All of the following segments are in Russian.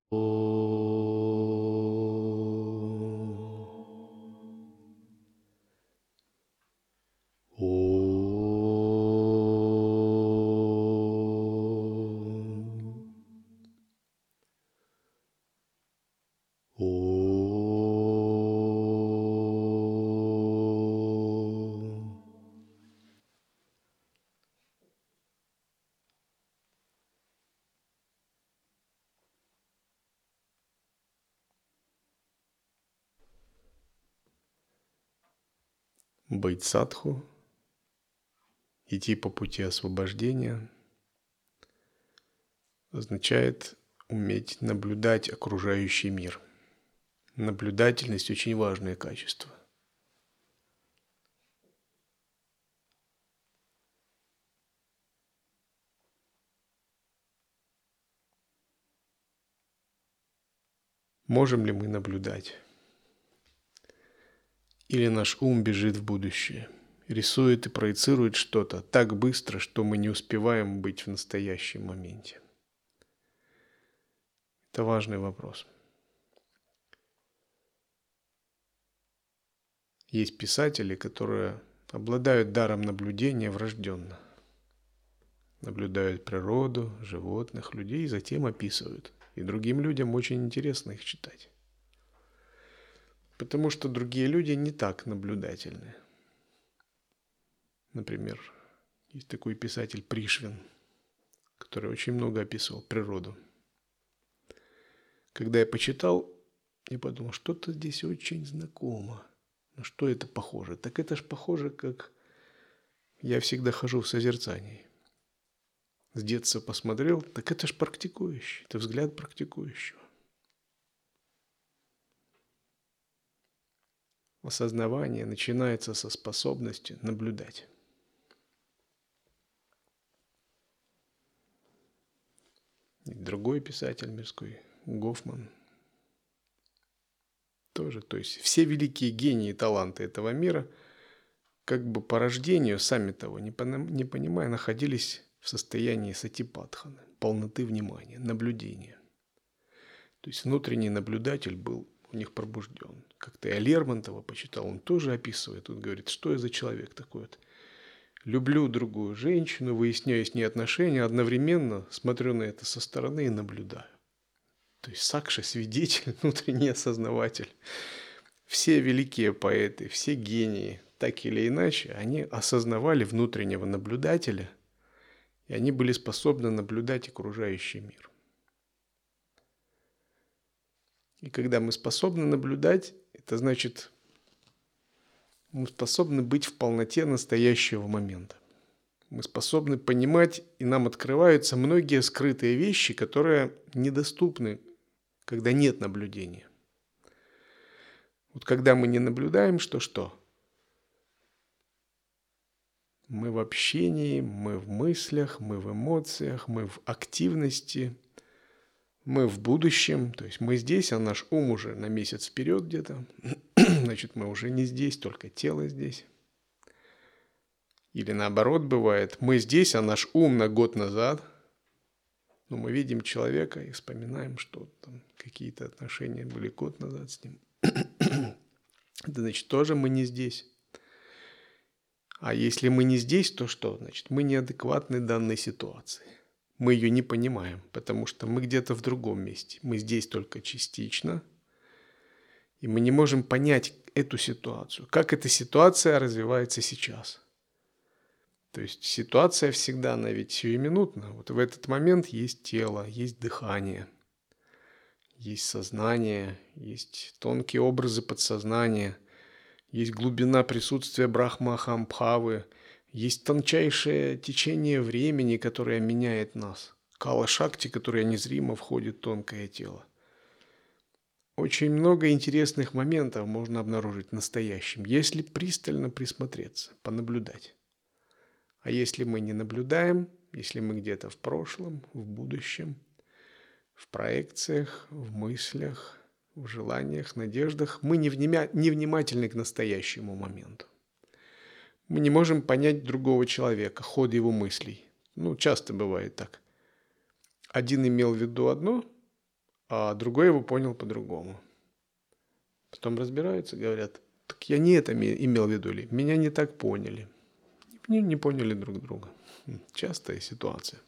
Быть садху, идти по пути освобождения, означает уметь наблюдать окружающий мир. Наблюдательность – очень важное качество. Можем ли мы наблюдать? Или наш ум бежит в будущее, рисует и проецирует что-то так быстро, что мы не успеваем быть в настоящем моменте? Это важный вопрос. Есть писатели, которые обладают даром наблюдения врожденно. Наблюдают природу, животных, людей и затем описывают. И другим людям очень интересно их читать. Потому что другие люди не так наблюдательны. Например, есть такой писатель Пришвин, который очень много описывал природу. Когда я почитал, я подумал, что-то здесь очень знакомо. На что это похоже? Так это ж похоже, как я всегда хожу в созерцании. С детства посмотрел, так это ж практикующий, это взгляд практикующего. Осознавание начинается со способности наблюдать. И другой писатель мирской, Гофман, тоже. То есть все великие гении и таланты этого мира, как бы по рождению, сами того не понимая, находились в состоянии сатипатханы, полноты внимания, наблюдения. То есть внутренний наблюдатель был у них пробужден. Как-то я Лермонтова почитал, он тоже описывает, он говорит, что я за человек такой вот. Люблю другую женщину, выясняю с ней отношения, одновременно смотрю на это со стороны и наблюдаю. То есть Сакша – свидетель, внутренний осознаватель. Все великие поэты, все гении, так или иначе, они осознавали внутреннего наблюдателя, и они были способны наблюдать окружающий мир. И когда мы способны наблюдать, это значит, мы способны быть в полноте настоящего момента. Мы способны понимать, и нам открываются многие скрытые вещи, которые недоступны, когда нет наблюдения. Вот когда мы не наблюдаем, что? Мы в общении, мы в мыслях, мы в эмоциях, мы в активности, мы в будущем. То есть мы здесь, а наш ум уже на месяц вперед где-то. Значит, мы уже не здесь, только тело здесь. Или наоборот бывает, мы здесь, а наш ум на год назад. Но мы видим человека и вспоминаем, что там какие-то отношения были год назад с ним. Это значит, тоже мы не здесь. А если мы не здесь, то что? Значит, мы неадекватны данной ситуации. Мы ее не понимаем, потому что мы где-то в другом месте. Мы здесь только частично. И мы не можем понять эту ситуацию. Как эта ситуация развивается сейчас. То есть ситуация всегда, она ведь сиюминутна. Вот в этот момент есть тело, есть дыхание, есть сознание, есть тонкие образы подсознания, есть глубина присутствия Брахма-Ахам-Бхавы, есть тончайшее течение времени, которое меняет нас. Кала-шакти, которая незримо входит в тонкое тело. Очень много интересных моментов можно обнаружить в настоящем, если пристально присмотреться, понаблюдать. А если мы не наблюдаем, если мы где-то в прошлом, в будущем, в проекциях, в мыслях, в желаниях, надеждах, мы невнимательны к настоящему моменту. Мы не можем понять другого человека, ход его мыслей. Часто бывает так. Один имел в виду одно, а другой его понял по-другому. Потом разбираются, говорят, так я не это имел в виду, или меня не так поняли. Не поняли друг друга. Частая ситуация.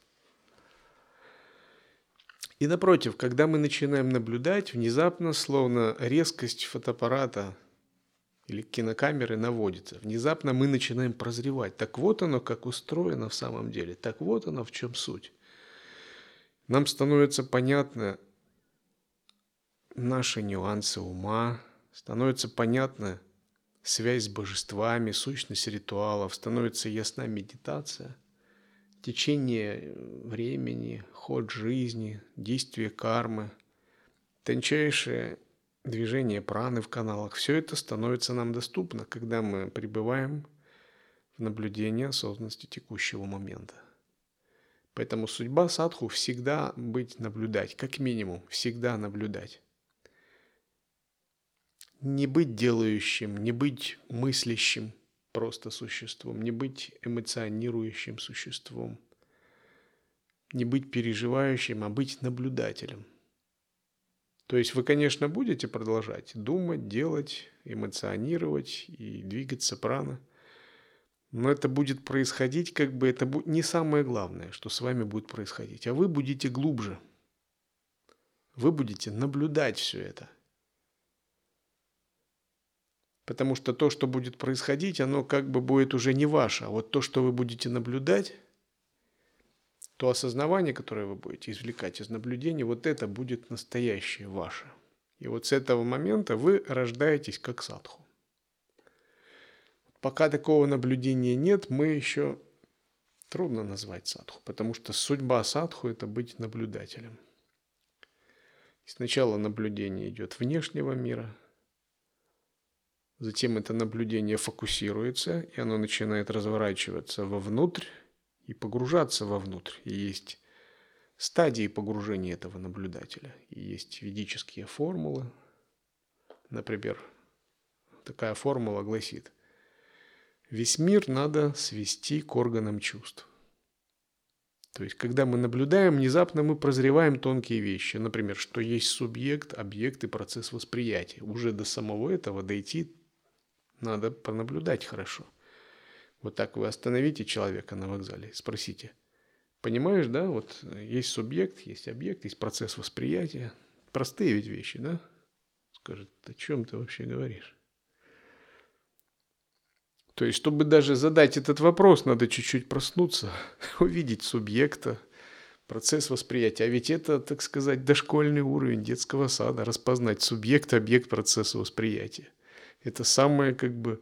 И напротив, когда мы начинаем наблюдать, внезапно, словно резкость фотоаппарата или кинокамеры наводится. Внезапно мы начинаем прозревать. Так вот оно, как устроено в самом деле. Так вот оно, в чем суть. Нам становится понятно наши нюансы ума, становится понятна связь с божествами, сущность ритуалов, становится ясна медитация, течение времени, ход жизни, действие кармы, тончайшее движение праны в каналах. Все это становится нам доступно, когда мы пребываем в наблюдении осознанности текущего момента. Поэтому судьба садху всегда быть наблюдать, как минимум, всегда наблюдать. Не быть делающим, не быть мыслящим просто существом, не быть эмоционирующим существом, не быть переживающим, а быть наблюдателем. То есть вы, конечно, будете продолжать думать, делать, эмоционировать и двигаться прана, но это будет происходить, это будет не самое главное, что с вами будет происходить, а вы будете глубже. Вы будете наблюдать все это. Потому что то, что будет происходить, оно будет уже не ваше, а вот то, что вы будете наблюдать, то осознавание, которое вы будете извлекать из наблюдения, вот это будет настоящее ваше. И вот с этого момента вы рождаетесь как садху. Пока такого наблюдения нет, мы еще трудно назвать садху, потому что судьба садху – это быть наблюдателем. И сначала наблюдение идет внешнего мира, затем это наблюдение фокусируется, и оно начинает разворачиваться вовнутрь и погружаться вовнутрь. И есть стадии погружения этого наблюдателя. И есть ведические формулы. Например, такая формула гласит: весь мир надо свести к органам чувств. То есть, когда мы наблюдаем, внезапно мы прозреваем тонкие вещи. Например, что есть субъект, объект и процесс восприятия. Уже до самого этого дойти надо понаблюдать хорошо. Вот так вы остановите человека на вокзале, спросите: понимаешь, да, вот есть субъект, есть объект, есть процесс восприятия. Простые ведь вещи, да? Скажет: о чем ты вообще говоришь? То есть, чтобы даже задать этот вопрос, надо чуть-чуть проснуться, увидеть субъекта, процесс восприятия. А ведь это, так сказать, дошкольный уровень детского сада, распознать субъект, объект, процесса восприятия. Это самое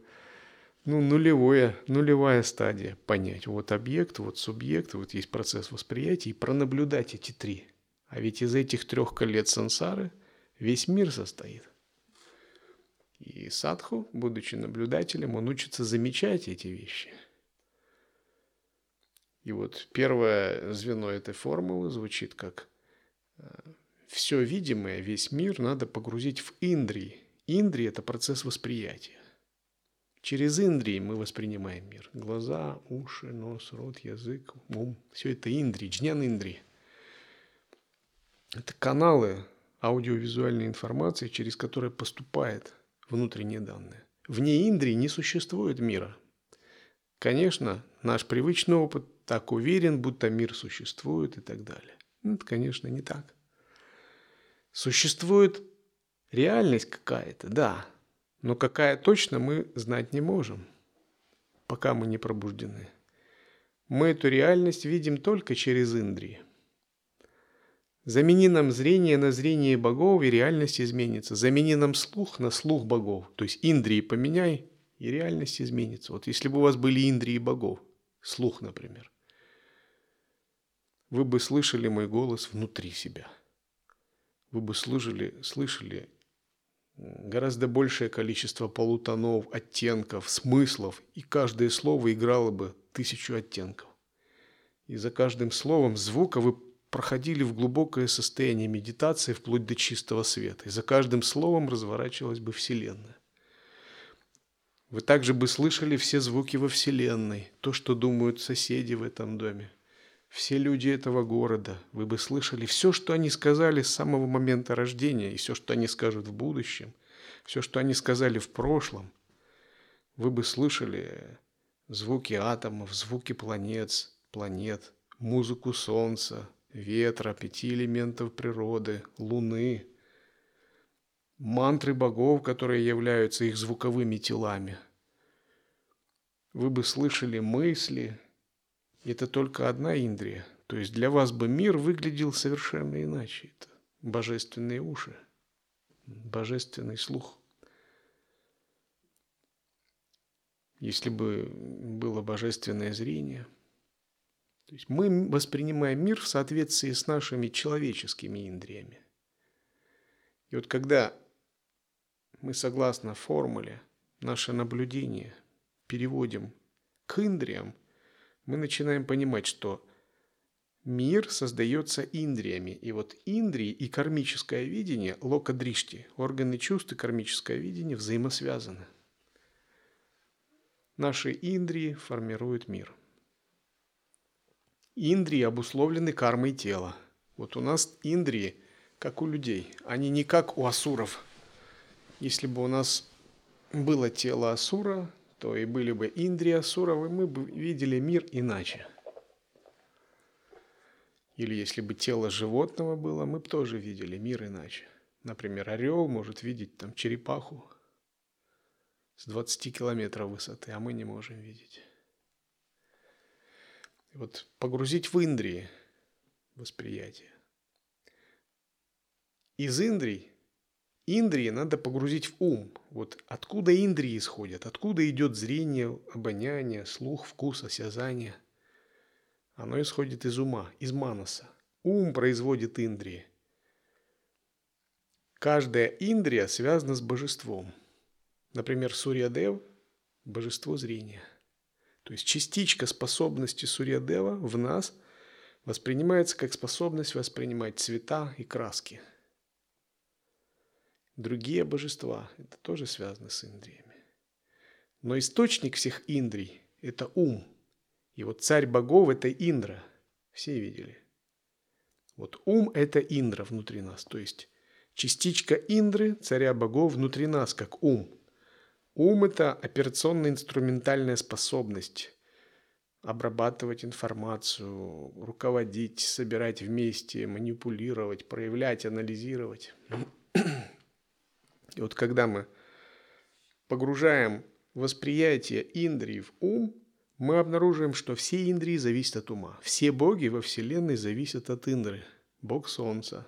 нулевая стадия понять. Вот объект, вот субъект, вот есть процесс восприятия, и пронаблюдать эти три. А ведь из этих 3 колец сансары весь мир состоит. И садху, будучи наблюдателем, он учится замечать эти вещи. И вот первое звено этой формулы звучит как: все видимое, весь мир надо погрузить в индрии. Индрии – это процесс восприятия. Через индрии мы воспринимаем мир. Глаза, уши, нос, рот, язык, ум. Все это индрии, джнян индрии. Это каналы аудиовизуальной информации, через которые поступает внутренние данные. Вне индрии не существует мира. Конечно, наш привычный опыт так уверен, будто мир существует и так далее. Это, конечно, не так. Существует реальность какая-то, да. Но какая точно, мы знать не можем, пока мы не пробуждены. Мы эту реальность видим только через индрии. Замени нам зрение на зрение богов, и реальность изменится. Замени нам слух на слух богов. То есть индрии поменяй, и реальность изменится. Вот если бы у вас были индрии богов, слух, например, вы бы слышали мой голос внутри себя. Вы бы слышали гораздо большее количество полутонов, оттенков, смыслов, и каждое слово играло бы 1000 оттенков. И за каждым словом звука вы проходили в глубокое состояние медитации вплоть до чистого света. И за каждым словом разворачивалась бы Вселенная. Вы также бы слышали все звуки во Вселенной, то, что думают соседи в этом доме, все люди этого города, вы бы слышали все, что они сказали с самого момента рождения, и все, что они скажут в будущем, все, что они сказали в прошлом, вы бы слышали звуки атомов, звуки планет, музыку солнца, ветра, 5 элементов природы, луны, мантры богов, которые являются их звуковыми телами. Вы бы слышали мысли. Это только одна индрия. То есть для вас бы мир выглядел совершенно иначе. Это божественные уши, божественный слух. Если бы было божественное зрение. То есть мы воспринимаем мир в соответствии с нашими человеческими индриями. И вот когда мы, согласно формуле, наше наблюдение переводим к индриям, мы начинаем понимать, что мир создается индриями. И вот индрии и кармическое видение, лока-дришти, органы чувств и кармическое видение взаимосвязаны. Наши индрии формируют мир. Индрии обусловлены кармой тела. Вот у нас индрии, как у людей, они не как у асуров. Если бы у нас было тело асура, то и были бы индрии асуров, и мы бы видели мир иначе. Или если бы тело животного было, мы бы тоже видели мир иначе. Например, орел может видеть там черепаху с 20 километров высоты, а мы не можем видеть. И вот погрузить в индрии восприятие. Из индрий надо погрузить в ум. Вот откуда индрии исходят, откуда идет зрение, обоняние, слух, вкус, осязание. Оно исходит из ума, из манаса. Ум производит индрии. Каждая индрия связана с божеством. Например, Сурья-дев – божество зрения. То есть частичка способности Сурья-дева в нас воспринимается как способность воспринимать цвета и краски. Другие божества – это тоже связано с индриями. Но источник всех индрий – это ум. И вот царь богов – это Индра. Все видели. Вот ум – это Индра внутри нас. То есть частичка Индры, царя богов, внутри нас, как ум. Ум – это операционно-инструментальная способность обрабатывать информацию, руководить, собирать вместе, манипулировать, проявлять, анализировать. И вот когда мы погружаем восприятие индрии в ум, мы обнаруживаем, что все индрии зависят от ума. Все боги во Вселенной зависят от Индры. Бог солнца,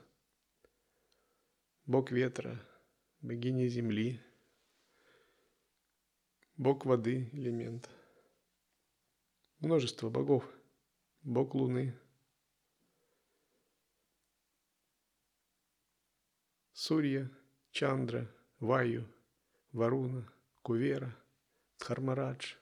бог ветра, богиня земли, бог воды, элемент. Множество богов. Бог луны. Сурья, Чандра, Ваю, Варуна, Кувера, Дхармарадж.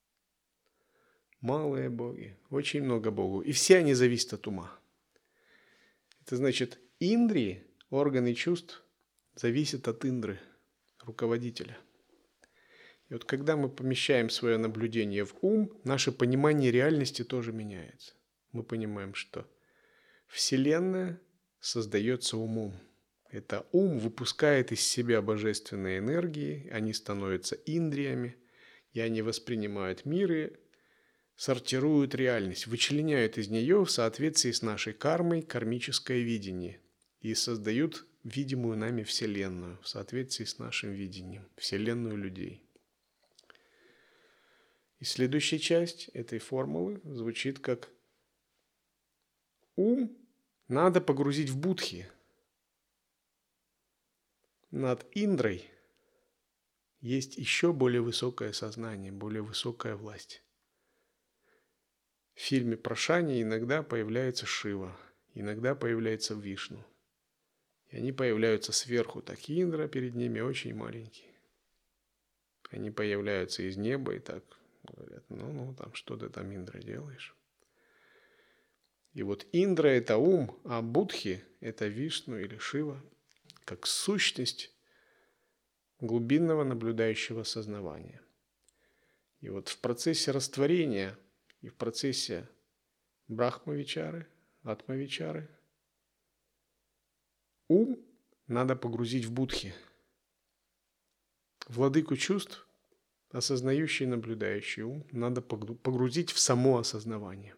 Малые боги, очень много богов. И все они зависят от ума. Это значит, индрии, органы чувств, зависят от Индры, руководителя. И вот когда мы помещаем свое наблюдение в ум, наше понимание реальности тоже меняется. Мы понимаем, что Вселенная создается умом. Это ум выпускает из себя божественные энергии, они становятся индриями, и они воспринимают мир и сортируют реальность, вычленяют из нее в соответствии с нашей кармой кармическое видение и создают видимую нами Вселенную в соответствии с нашим видением, Вселенную людей. И следующая часть этой формулы звучит как: ум надо погрузить в будхи. Над Индрой есть еще более высокое сознание, более высокая власть. В фильме про Шани иногда появляется Шива, иногда появляется Вишну. И они появляются сверху, так Индра перед ними очень маленький. Они появляются из неба и так говорят: ну, там что ты там, Индра, делаешь? И вот Индра – это ум, а Будхи – это Вишну или Шива, как сущность глубинного наблюдающего сознания. И вот в процессе растворения и в процессе брахма-вичары, атма-вичары. Ум надо погрузить в будхи, владыку чувств, осознающий и наблюдающий ум, надо погрузить в само осознавание.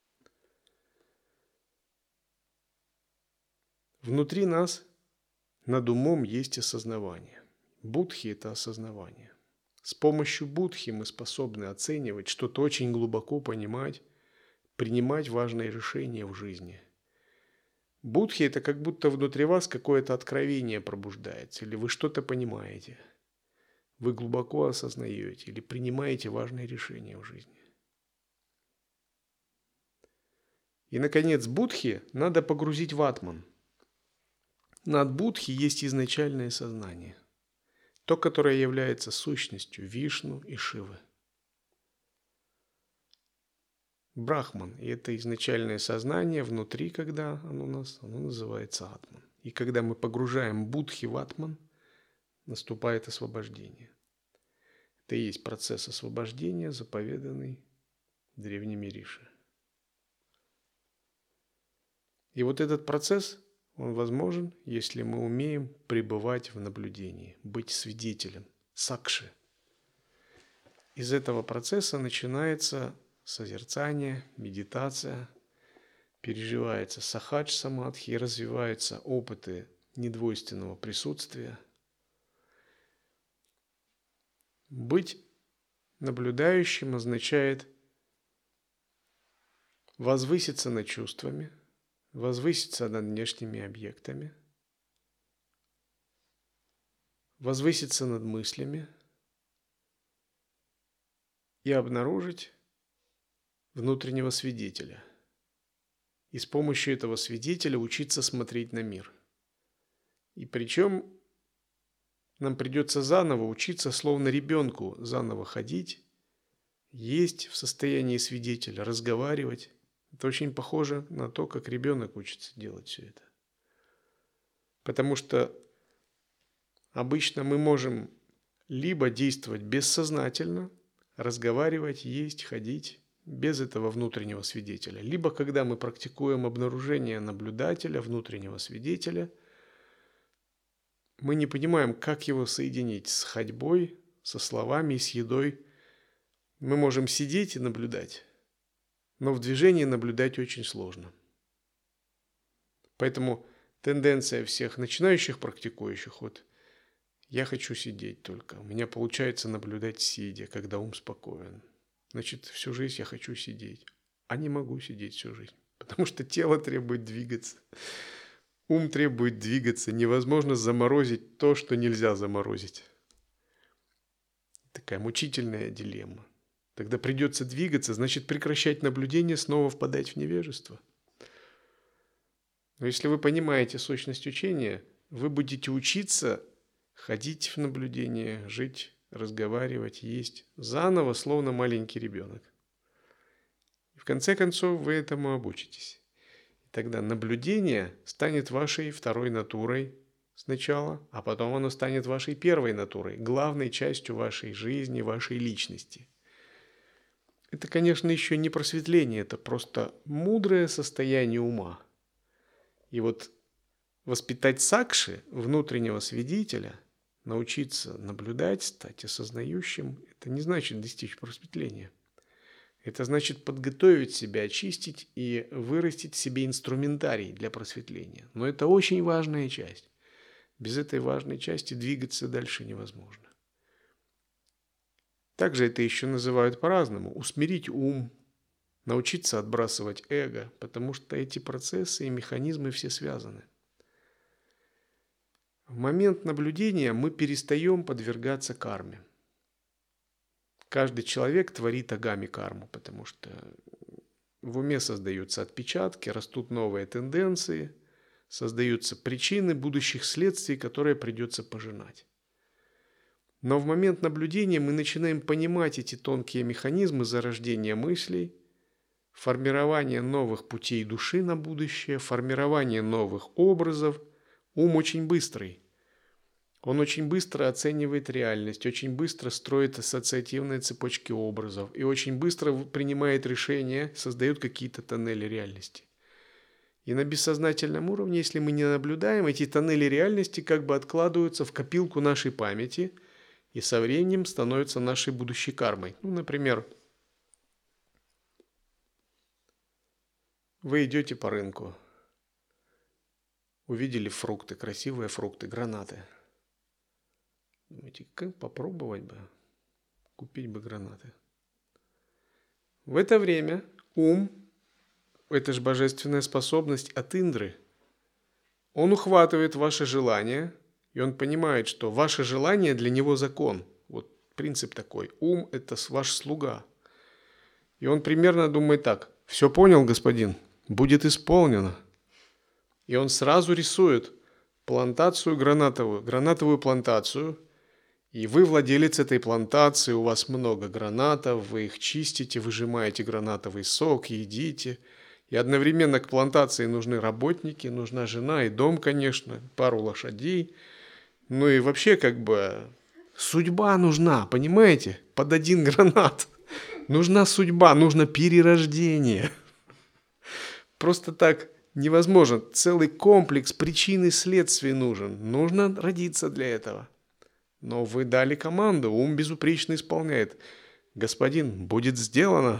Внутри нас над умом есть осознавание. Будхи – это осознавание. С помощью будхи мы способны оценивать, что-то очень глубоко понимать, принимать важные решения в жизни. Будхи – это как будто внутри вас какое-то откровение пробуждается, или вы что-то понимаете. Вы глубоко осознаете или принимаете важные решения в жизни. И, наконец, будхи надо погрузить в атман. Над будхи есть изначальное сознание, то, которое является сущностью Вишну и Шивы. Брахман, и это изначальное сознание внутри, когда оно у нас, оно называется атман. И когда мы погружаем будхи в атман, наступает освобождение. Это и есть процесс освобождения, заповеданный древними риши. И вот этот процесс, он возможен, если мы умеем пребывать в наблюдении, быть свидетелем, сакши. Из этого процесса начинается созерцание, медитация, переживается сахадж самадхи, развиваются опыты недвойственного присутствия. Быть наблюдающим означает возвыситься над чувствами, возвыситься над внешними объектами, возвыситься над мыслями и обнаружить внутреннего свидетеля. И с помощью этого свидетеля учиться смотреть на мир. И причем нам придется заново учиться, словно ребенку, заново ходить, есть в состоянии свидетеля, разговаривать. Это очень похоже на то, как ребенок учится делать все это. Потому что обычно мы можем либо действовать бессознательно, разговаривать, есть, ходить, без этого внутреннего свидетеля. Либо когда мы практикуем обнаружение наблюдателя, внутреннего свидетеля, мы не понимаем, как его соединить с ходьбой, со словами и с едой. Мы можем сидеть и наблюдать, но в движении наблюдать очень сложно. Поэтому тенденция всех начинающих практикующих, вот я хочу сидеть только, у меня получается наблюдать сидя, когда ум спокоен. Значит, всю жизнь я хочу сидеть, а не могу сидеть всю жизнь, потому что тело требует двигаться, ум требует двигаться, невозможно заморозить то, что нельзя заморозить. Такая мучительная дилемма. Тогда придется двигаться, значит прекращать наблюдение, снова впадать в невежество. Но если вы понимаете сущность учения, вы будете учиться ходить в наблюдение, жить, разговаривать, есть заново, словно маленький ребенок. И в конце концов вы этому обучитесь. И тогда наблюдение станет вашей второй натурой сначала, а потом оно станет вашей первой натурой, главной частью вашей жизни, вашей личности. Это, конечно, еще не просветление, это просто мудрое состояние ума. И вот воспитать сакши, внутреннего свидетеля, научиться наблюдать, стать осознающим, это не значит достичь просветления. Это значит подготовить себя, очистить и вырастить себе инструментарий для просветления. Но это очень важная часть. Без этой важной части двигаться дальше невозможно. Также это еще называют по-разному. Усмирить ум, научиться отбрасывать эго, потому что эти процессы и механизмы все связаны. В момент наблюдения мы перестаем подвергаться карме. Каждый человек творит агами карму, потому что в уме создаются отпечатки, растут новые тенденции, создаются причины будущих следствий, которые придется пожинать. Но в момент наблюдения мы начинаем понимать эти тонкие механизмы зарождения мыслей, формирования новых путей души на будущее, формирования новых образов. Ум очень быстрый. Он очень быстро оценивает реальность, очень быстро строит ассоциативные цепочки образов и очень быстро принимает решения, создает какие-то тоннели реальности. И на бессознательном уровне, если мы не наблюдаем, эти тоннели реальности как бы откладываются в копилку нашей памяти и со временем становятся нашей будущей кармой. Ну, например, вы идете по рынку, увидели фрукты, красивые фрукты, гранаты. Думаете, как попробовать бы, купить бы гранаты. В это время ум, это же божественная способность от Индры, он ухватывает ваше желание, и он понимает, что ваше желание для него закон. Вот принцип такой. Ум – это ваш слуга. И он примерно думает так. Все понял, господин? Будет исполнено. И он сразу рисует плантацию гранатовую плантацию. И вы владелец этой плантации, у вас много гранатов, вы их чистите, выжимаете гранатовый сок, едите. И одновременно к плантации нужны работники, нужна жена и дом, конечно, пару лошадей. Ну и вообще как бы судьба нужна, понимаете? Под один гранат. Нужна судьба, нужно перерождение. Просто так невозможно. Целый комплекс причин и следствий нужен. Нужно родиться для этого. Но вы дали команду, ум безупречно исполняет. Господин, будет сделано.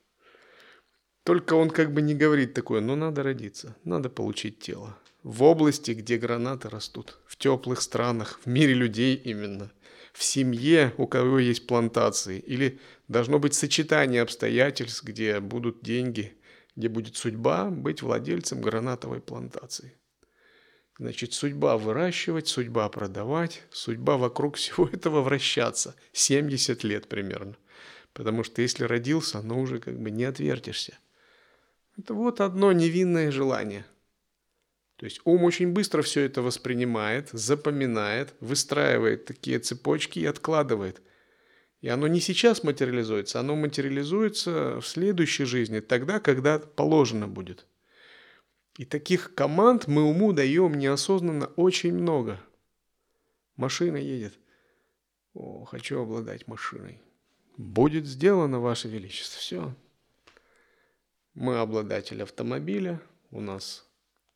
Только он как бы не говорит такое, но надо родиться, надо получить тело. В области, где гранаты растут, в теплых странах, в мире людей именно, в семье, у кого есть плантации, или должно быть сочетание обстоятельств, где будут деньги, где будет судьба быть владельцем гранатовой плантации. Значит, судьба выращивать, судьба продавать, судьба вокруг всего этого вращаться. 70 лет примерно. Потому что если родился, ну уже как бы не отвертишься. Это вот одно невинное желание. То есть ум очень быстро все это воспринимает, запоминает, выстраивает такие цепочки и откладывает. И оно не сейчас материализуется, оно материализуется в следующей жизни, тогда, когда положено будет. И таких команд мы уму даем неосознанно очень много. Машина едет. О, хочу обладать машиной. Будет сделано, Ваше Величество. Все. Мы обладатель автомобиля. У нас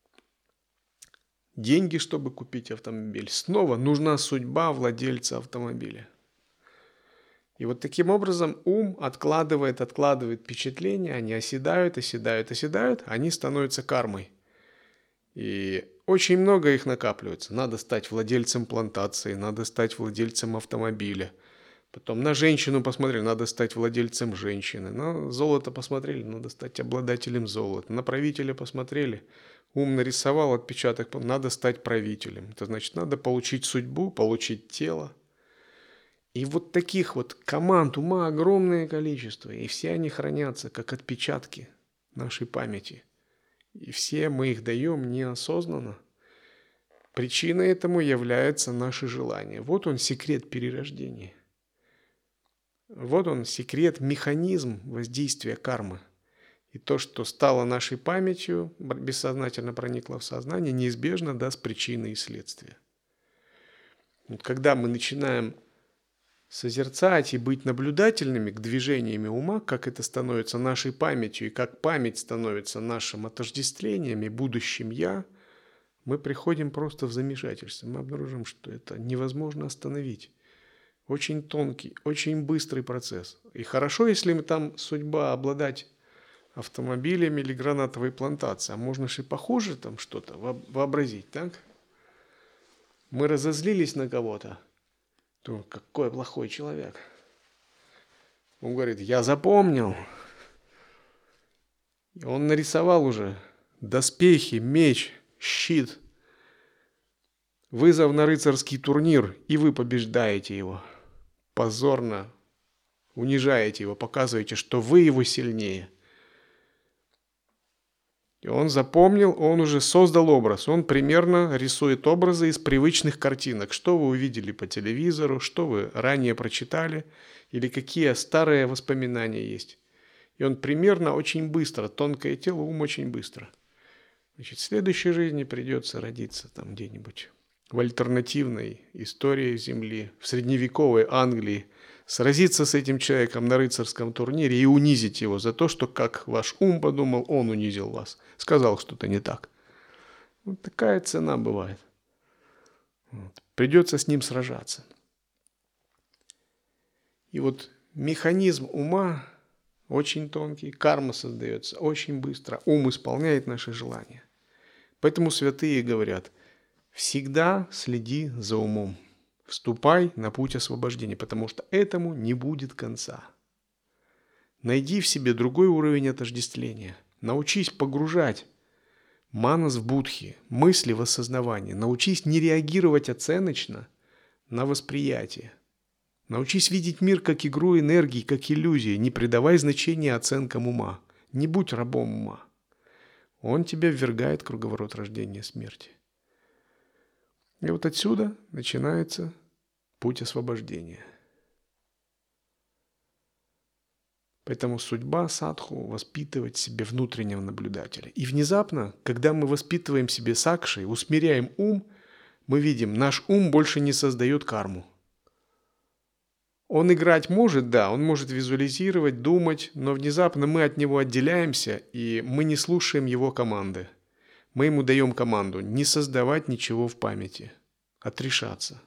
деньги, чтобы купить автомобиль. Снова нужна судьба владельца автомобиля. И вот таким образом ум откладывает впечатления, они оседают, они становятся кармой. И очень много их накапливается. Надо стать владельцем плантации, надо стать владельцем автомобиля. Потом на женщину посмотрели, надо стать владельцем женщины. На золото посмотрели, надо стать обладателем золота. На правителя посмотрели, ум нарисовал отпечаток, надо стать правителем. Это значит, надо получить судьбу, получить тело. И вот таких вот команд ума огромное количество, и все они хранятся как отпечатки нашей памяти. И все мы их даем неосознанно. Причиной этому является наше желание. Вот он секрет перерождения. Вот он секрет, механизм воздействия кармы. И то, что стало нашей памятью, бессознательно проникло в сознание, неизбежно даст причины и следствия. Вот когда мы начинаем созерцать и быть наблюдательными к движениями ума, как это становится нашей памятью и как память становится нашим отождествлением и будущим «я», мы приходим просто в замешательство. Мы обнаружим, что это невозможно остановить. Очень тонкий, очень быстрый процесс. И хорошо, если мы там судьба обладать автомобилем или гранатовой плантацией, а можно же и похуже там что-то вообразить, так? Мы разозлились на кого-то. То какой плохой человек. Он говорит, я запомнил. И он нарисовал уже доспехи, меч, щит. Вызов на рыцарский турнир, и вы побеждаете его. Позорно унижаете его, показываете, что вы его сильнее. И он запомнил, он уже создал образ. Он примерно рисует образы из привычных картинок. Что вы увидели по телевизору, что вы ранее прочитали, или какие старые воспоминания есть. И он примерно очень быстро, тонкое тело, ум очень быстро. Значит, в следующей жизни придется родиться там где-нибудь в альтернативной истории Земли, в средневековой Англии, сразиться с этим человеком на рыцарском турнире и унизить его за то, что, как ваш ум подумал, он унизил вас, сказал что-то не так. Вот такая цена бывает. Вот. Придется с ним сражаться. И вот механизм ума очень тонкий, карма создается очень быстро, ум исполняет наши желания. Поэтому святые говорят, всегда следи за умом, вступай на путь освобождения, потому что этому не будет конца. Найди в себе другой уровень отождествления, научись погружать манас в будхи, мысли в осознавание, научись не реагировать оценочно на восприятие. Научись видеть мир как игру энергии, как иллюзии, не придавай значения оценкам ума. Не будь рабом ума. Он тебя ввергает в круговорот рождения и смерти. И вот отсюда начинается путь освобождения. Поэтому судьба садху – воспитывать в себе внутреннего наблюдателя. И внезапно, когда мы воспитываем в себе сакши, усмиряем ум, мы видим, наш ум больше не создает карму. Он играть может, да, он может визуализировать, думать, но внезапно мы от него отделяемся, и мы не слушаем его команды. Мы ему даем команду не создавать ничего в памяти, отрешаться,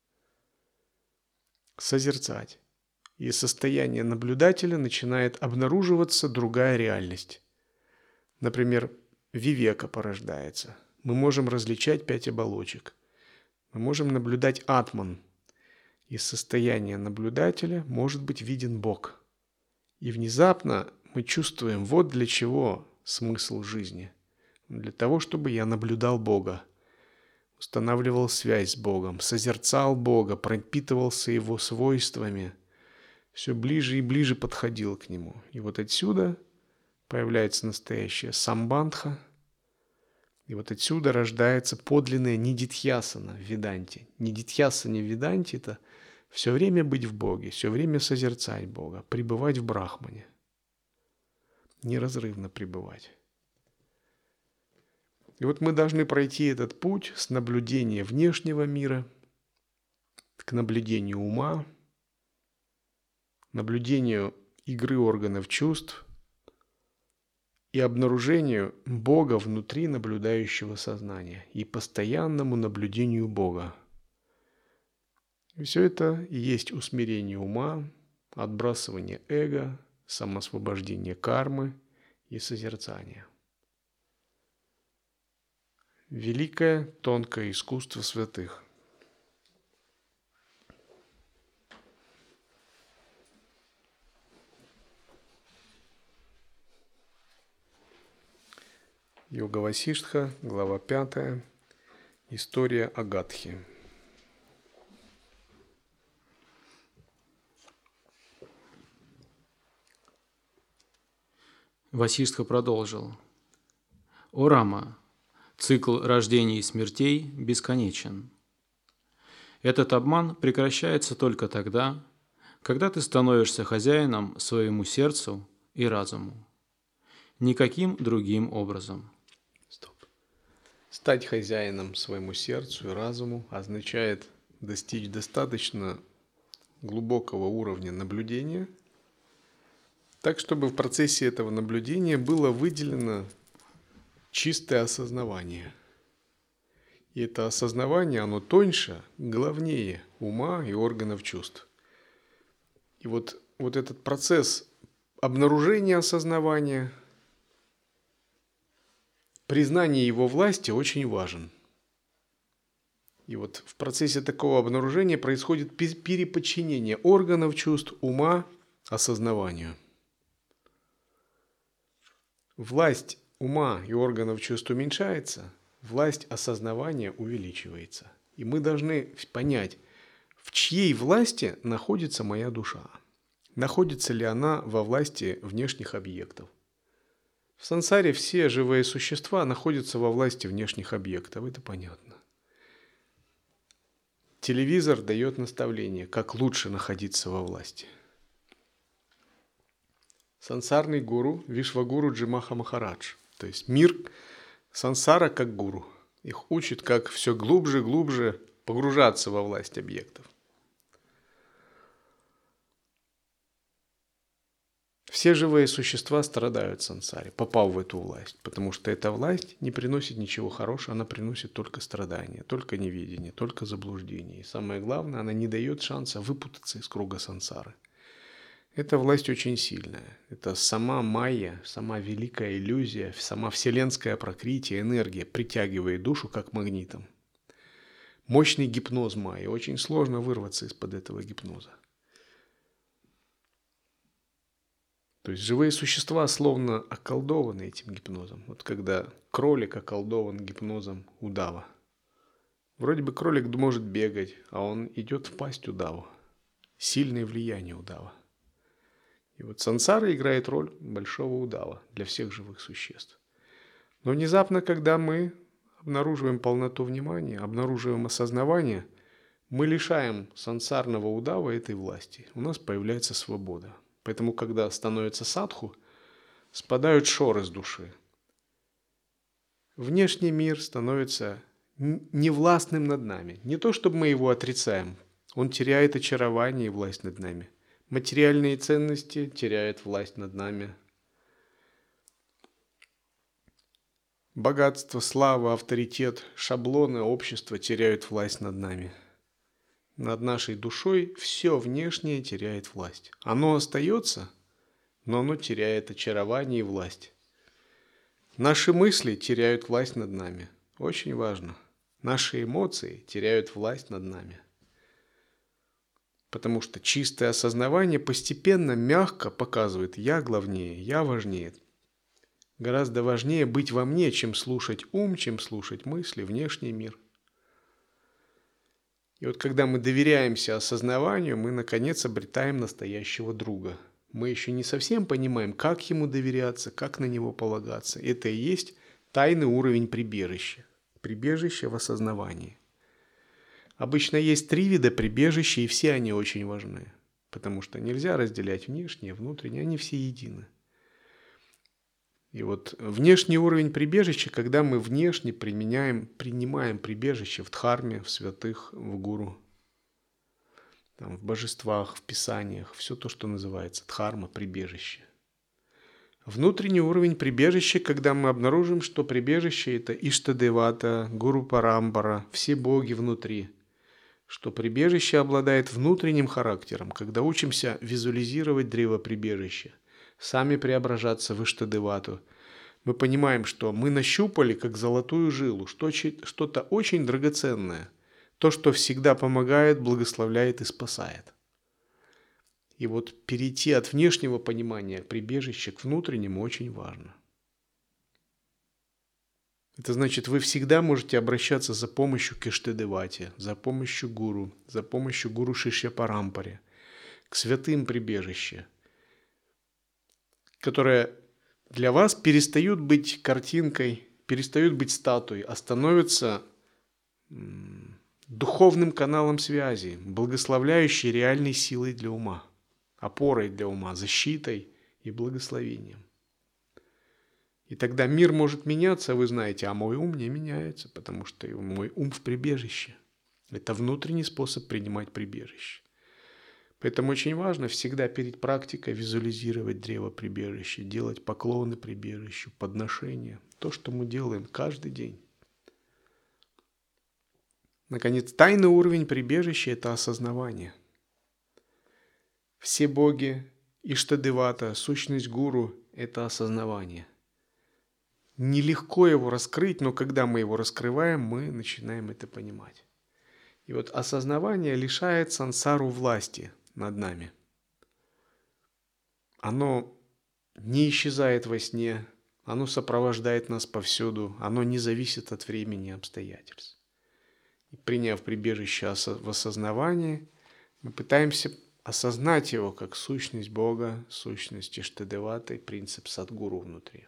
созерцать. И из состояния наблюдателя начинает обнаруживаться другая реальность. Например, вивека порождается. Мы можем различать 5 оболочек. Мы можем наблюдать атман. Из состояния наблюдателя может быть виден Бог. И внезапно мы чувствуем, вот для чего смысл жизни. Для того, чтобы я наблюдал Бога, устанавливал связь с Богом, созерцал Бога, пропитывался Его свойствами, все ближе и ближе подходил к Нему. И вот отсюда появляется настоящая самбандха, и вот отсюда рождается подлинная нидитхьясана в Веданте. Нидитхьясана в Веданте – это все время быть в Боге, все время созерцать Бога, пребывать в Брахмане. Неразрывно пребывать. И вот мы должны пройти этот путь с наблюдения внешнего мира к наблюдению ума, наблюдению игры органов чувств и обнаружению Бога внутри наблюдающего сознания и постоянному наблюдению Бога. И все это и есть усмирение ума, отбрасывание эго, самоосвобождение кармы и созерцание. Великое тонкое искусство святых. Йога Васиштха, глава 5, история Агатхи. Васиштха продолжил. «О Рама, цикл рождений и смертей бесконечен. Этот обман прекращается только тогда, когда ты становишься хозяином своему сердцу и разуму. Никаким другим образом». Стоп. Стать хозяином своему сердцу и разуму означает достичь достаточно глубокого уровня наблюдения, так, чтобы в процессе этого наблюдения было выделено чистое осознавание. И это осознавание, оно тоньше, главнее ума и органов чувств. И вот этот процесс обнаружения осознавания, признание его власти очень важен. И вот в процессе такого обнаружения происходит переподчинение органов чувств, ума, осознаванию. Власть ума и органов чувств уменьшается, власть осознавания увеличивается. И мы должны понять, в чьей власти находится моя душа. Находится ли она во власти внешних объектов? В сансаре все живые существа находятся во власти внешних объектов, это понятно. Телевизор дает наставление, как лучше находиться во власти. Сансарный гуру Вишвагуру Джимаха Махарадж. То есть мир сансара как гуру. Их учат, как все глубже и глубже погружаться во власть объектов. Все живые существа страдают в сансаре, попав в эту власть, потому что эта власть не приносит ничего хорошего, она приносит только страдания, только неведение, только заблуждение. И самое главное, она не дает шанса выпутаться из круга сансары. Эта власть очень сильная. Это сама майя, сама великая иллюзия, сама вселенская пракрити, энергия притягивает душу как магнитом. Мощный гипноз майи. Очень сложно вырваться из-под этого гипноза. То есть живые существа словно околдованы этим гипнозом. Вот когда кролик околдован гипнозом удава. Вроде бы кролик может бегать, а он идет в пасть удаву. Сильное влияние удава. И вот сансара играет роль большого удава для всех живых существ. Но внезапно, когда мы обнаруживаем полноту внимания, обнаруживаем осознавание, мы лишаем сансарного удава этой власти. У нас появляется свобода. Поэтому, когда становится садху, спадают шоры с души. Внешний мир становится невластным над нами. Не то, чтобы мы его отрицаем. Он теряет очарование и власть над нами. Материальные ценности теряют власть над нами. Богатство, слава, авторитет, шаблоны общества теряют власть над нами. Над нашей душой все внешнее теряет власть. Оно остается, но оно теряет очарование и власть. Наши мысли теряют власть над нами. Очень важно. Наши эмоции теряют власть над нами. Потому что чистое осознавание постепенно, мягко показывает: я главнее, я важнее. Гораздо важнее быть во мне, чем слушать ум, чем слушать мысли, внешний мир. И вот когда мы доверяемся осознаванию, мы наконец обретаем настоящего друга. Мы еще не совсем понимаем, как ему доверяться, как на него полагаться. Это и есть тайный уровень прибежища. Прибежище в осознавании. Обычно есть 3 вида прибежища, и все они очень важны. Потому что нельзя разделять внешнее, внутреннее, они все едины. И вот внешний уровень прибежища, когда мы внешне принимаем прибежище в дхарме, в святых, в гуру, там, в божествах, в писаниях, все то, что называется дхарма, прибежище. Внутренний уровень прибежища, когда мы обнаружим, что прибежище – это Иштадевата, Гуру Парампара, все боги внутри, что прибежище обладает внутренним характером, когда учимся визуализировать древо прибежища, сами преображаться в Иштадевату, мы понимаем, что мы нащупали как золотую жилу что-то очень драгоценное, то, что всегда помогает, благословляет и спасает. И вот перейти от внешнего понимания прибежища к внутреннему очень важно. Это значит, вы всегда можете обращаться за помощью к Иштадевате, за помощью гуру Шишья Парампаре, к святым прибежища, которые для вас перестают быть картинкой, перестают быть статуей, а становятся духовным каналом связи, благословляющей реальной силой для ума, опорой для ума, защитой и благословением. И тогда мир может меняться, вы знаете, а мой ум не меняется, потому что мой ум в прибежище. Это внутренний способ принимать прибежище. Поэтому очень важно всегда перед практикой визуализировать древо прибежища, делать поклоны прибежищу, подношения. То, что мы делаем каждый день. Наконец, тайный уровень прибежища – это осознавание. Все боги, Иштадевата, сущность гуру – это осознавание. Нелегко его раскрыть, но когда мы его раскрываем, мы начинаем это понимать. И вот осознавание лишает сансару власти над нами. Оно не исчезает во сне, оно сопровождает нас повсюду, оно не зависит от времени и обстоятельств. И приняв прибежище в осознавании, мы пытаемся осознать его как сущность Бога, сущность Иштадеваты, принцип Садгуру внутри.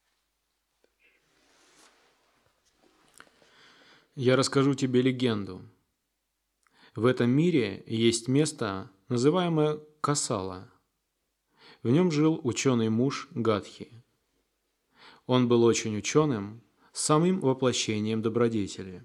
Я расскажу тебе легенду. В этом мире есть место, называемое Касала. В нем жил ученый муж Гадхи. Он был очень ученым, самым воплощением добродетели.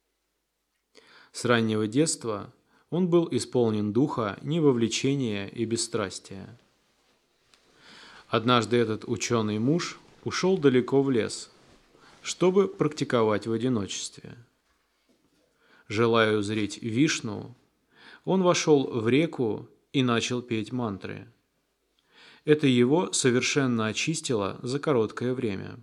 С раннего детства он был исполнен духа невовлечения и бесстрастия. Однажды этот ученый муж ушел далеко в лес, чтобы практиковать в одиночестве. Желая узреть Вишну, он вошел в реку и начал петь мантры. Это его совершенно очистило за короткое время.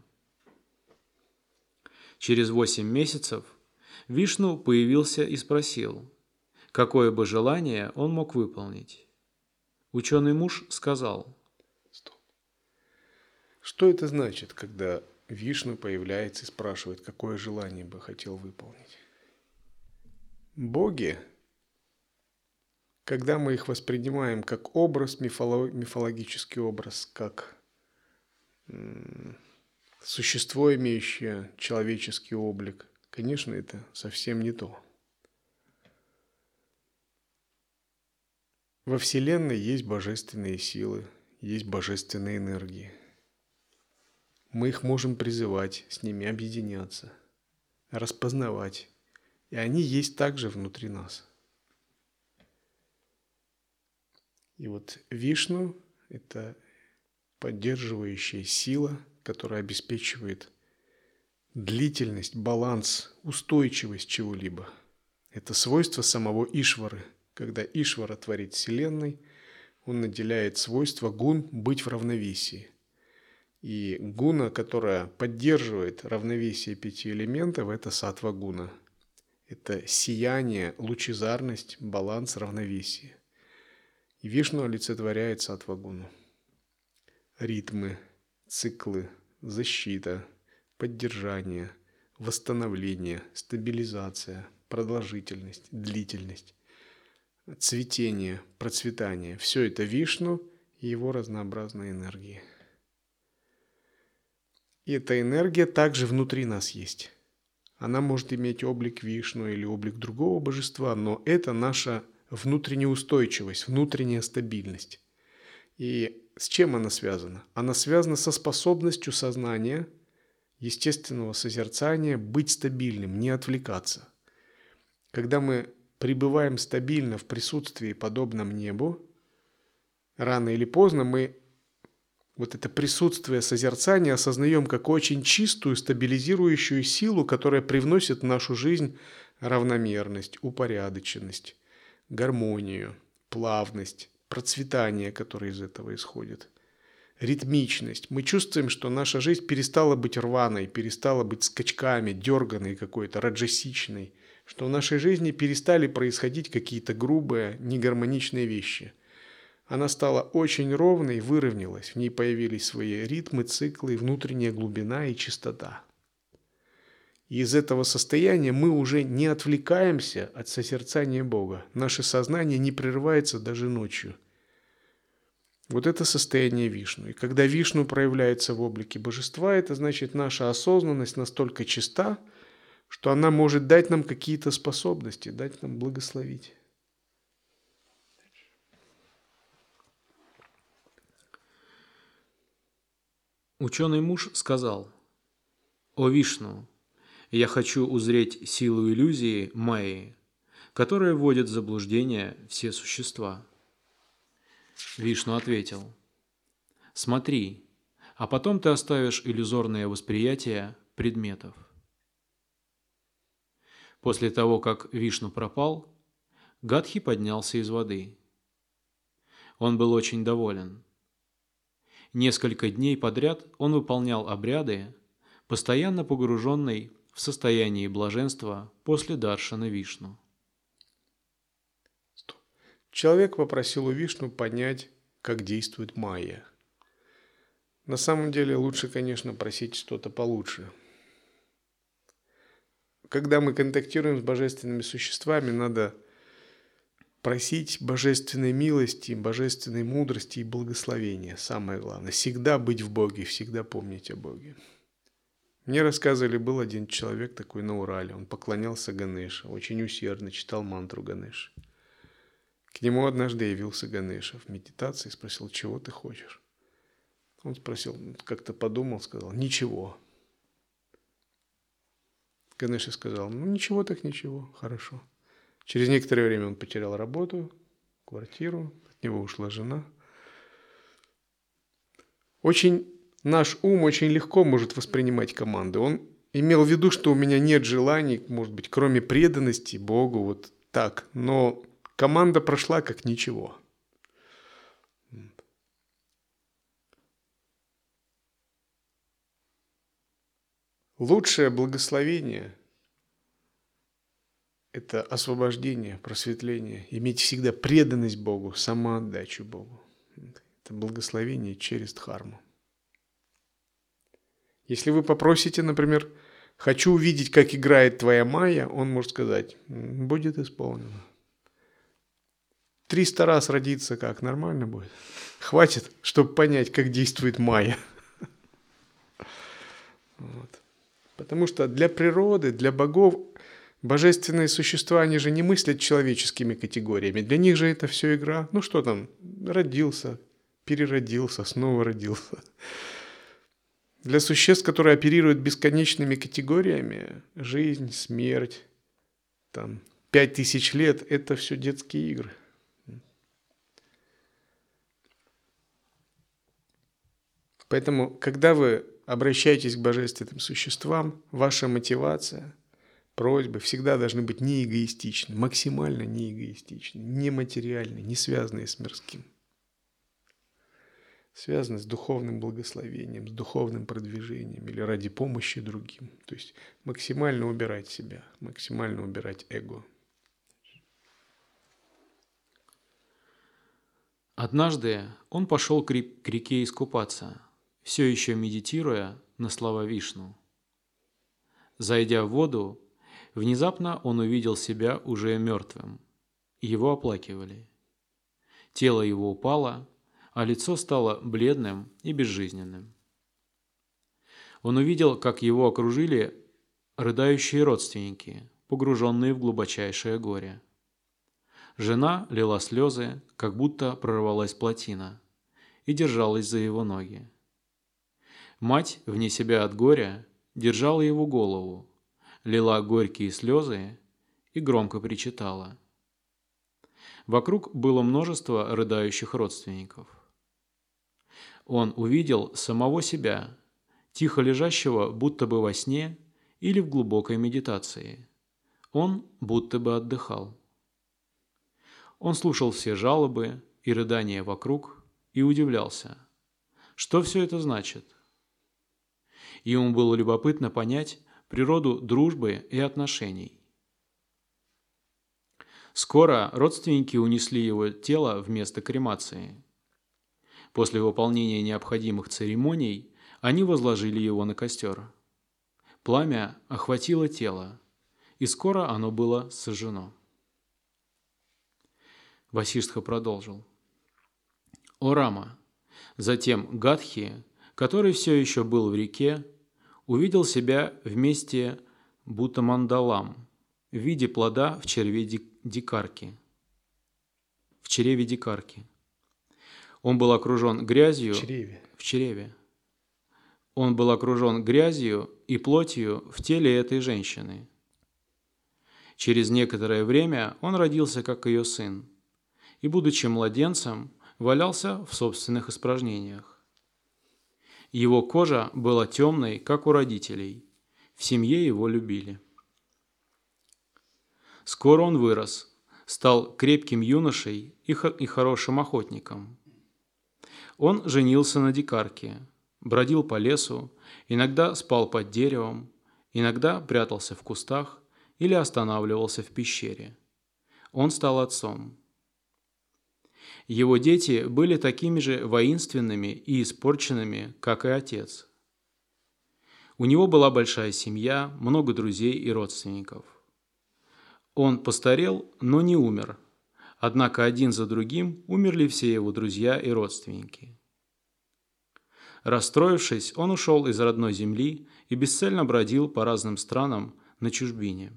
Через 8 месяцев Вишну появился и спросил, какое бы желание он мог выполнить. Ученый муж сказал: Стоп. Что это значит, когда Вишну появляется и спрашивает, какое желание бы хотел выполнить? Боги, когда мы их воспринимаем как образ, мифологический образ, как существо, имеющее человеческий облик, конечно, это совсем не то. Во Вселенной есть божественные силы, есть божественные энергии. Мы их можем призывать, с ними объединяться, распознавать. И они есть также внутри нас. И вот Вишну – это поддерживающая сила, которая обеспечивает длительность, баланс, устойчивость чего-либо. Это свойство самого Ишвары. Когда Ишвара творит Вселенной, он наделяет свойство гун быть в равновесии. И гуна, которая поддерживает равновесие 5 элементов, это саттва-гуна. Это сияние, лучезарность, баланс, равновесие. И Вишну олицетворяет саттва-гуну. Ритмы, циклы, защита, поддержание, восстановление, стабилизация, продолжительность, длительность, цветение, процветание. Все это Вишну и его разнообразные энергии. И эта энергия также внутри нас есть. Она может иметь облик Вишну или облик другого божества, но это наша внутренняя устойчивость, внутренняя стабильность. И с чем она связана? Она связана со способностью сознания, естественного созерцания быть стабильным, не отвлекаться. Когда мы пребываем стабильно в присутствии, подобном небу, рано или поздно мы вот это присутствие созерцания осознаем как очень чистую, стабилизирующую силу, которая привносит в нашу жизнь равномерность, упорядоченность, гармонию, плавность, процветание, которое из этого исходит, ритмичность. Мы чувствуем, что наша жизнь перестала быть рваной, перестала быть скачками, дерганой какой-то, раджасичной, что в нашей жизни перестали происходить какие-то грубые, негармоничные вещи. Она стала очень ровной, выровнялась, в ней появились свои ритмы, циклы, внутренняя глубина и чистота. И из этого состояния мы уже не отвлекаемся от созерцания Бога. Наше сознание не прерывается даже ночью. Вот это состояние Вишну. И когда Вишну проявляется в облике божества, это значит, наша осознанность настолько чиста, что она может дать нам какие-то способности, дать нам благословить. Ученый муж сказал: «О Вишну, я хочу узреть силу иллюзии Майи, которая вводит в заблуждение все существа». Вишну ответил: «Смотри, а потом ты оставишь иллюзорное восприятие предметов». После того, как Вишну пропал, Гадхи поднялся из воды. Он был очень доволен. Несколько дней подряд он выполнял обряды, постоянно погруженный в состояние блаженства после даршана Вишну. Человек попросил у Вишну понять, как действует майя. На самом деле лучше, конечно, просить что-то получше. Когда мы контактируем с божественными существами, надо просить божественной милости, божественной мудрости и благословения. Самое главное. Всегда быть в Боге, всегда помнить о Боге. Мне рассказывали, был один человек такой на Урале. Он поклонялся Ганеше, очень усердно читал мантру Ганеше. К нему однажды явился Ганеша в медитации и спросил: чего ты хочешь? Он спросил, как-то подумал, сказал: ничего. Ганеша сказал: ну ничего так ничего, хорошо. Через некоторое время он потерял работу, квартиру, от него ушла жена. Наш ум очень легко может воспринимать команды. Он имел в виду, что у меня нет желаний, может быть, кроме преданности Богу, вот так. Но команда прошла как ничего. Лучшее благословение – это освобождение, просветление, иметь всегда преданность Богу, самоотдачу Богу. Это благословение через дхарму. Если вы попросите, например, «хочу увидеть, как играет твоя майя», он может сказать: «будет исполнено». 300 раз родиться как? Нормально будет? Хватит, чтобы понять, как действует майя. Вот. Потому что для природы, для богов божественные существа, они же не мыслят человеческими категориями. Для них же это все игра. Ну что там, родился, переродился, снова родился. Для существ, которые оперируют бесконечными категориями, жизнь, смерть, там, 5000 лет – это все детские игры. Поэтому, когда вы обращаетесь к божественным существам, ваша мотивация, просьбы всегда должны быть не эгоистичны, максимально не эгоистичны, не материальны, не связанные с мирским. Связаны с духовным благословением, с духовным продвижением или ради помощи другим. То есть максимально убирать себя, максимально убирать эго. Однажды он пошел к реке искупаться, все еще медитируя на слова Вишну. Зайдя в воду, внезапно он увидел себя уже мертвым. Его оплакивали. Тело его упало, а лицо стало бледным и безжизненным. Он увидел, как его окружили рыдающие родственники, погруженные в глубочайшее горе. Жена лила слезы, как будто прорвалась плотина, и держалась за его ноги. Мать, вне себя от горя, держала его голову, лила горькие слезы и громко причитала. Вокруг было множество рыдающих родственников. Он увидел самого себя, тихо лежащего будто бы во сне или в глубокой медитации. Он будто бы отдыхал. Он слушал все жалобы и рыдания вокруг и удивлялся, что все это значит. Ему было любопытно понять природу дружбы и отношений. Скоро родственники унесли его тело в место кремации. После выполнения необходимых церемоний они возложили его на костер. Пламя охватило тело, и скоро оно было сожжено. Васиштха продолжил. «О Рама!» Затем Гадхи, который все еще был в реке, увидел себя вместе Бутамандалам в виде плода в чреве дикарки. Он был окружен грязью в чреве. Он был окружен грязью и плотью в теле этой женщины. Через некоторое время он родился как ее сын, и, будучи младенцем, валялся в собственных испражнениях. Его кожа была темной, как у родителей. В семье его любили. Скоро он вырос, стал крепким юношей и хорошим охотником. Он женился на дикарке, бродил по лесу, иногда спал под деревом, иногда прятался в кустах или останавливался в пещере. Он стал отцом. Его дети были такими же воинственными и испорченными, как и отец. У него была большая семья, много друзей и родственников. Он постарел, но не умер. Однако один за другим умерли все его друзья и родственники. Расстроившись, он ушел из родной земли и бесцельно бродил по разным странам на чужбине.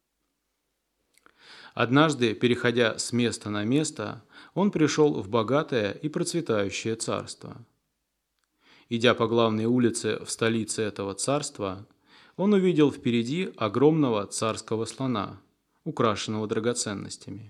Однажды, переходя с места на место, он пришел в богатое и процветающее царство. Идя по главной улице в столице этого царства, он увидел впереди огромного царского слона, украшенного драгоценностями.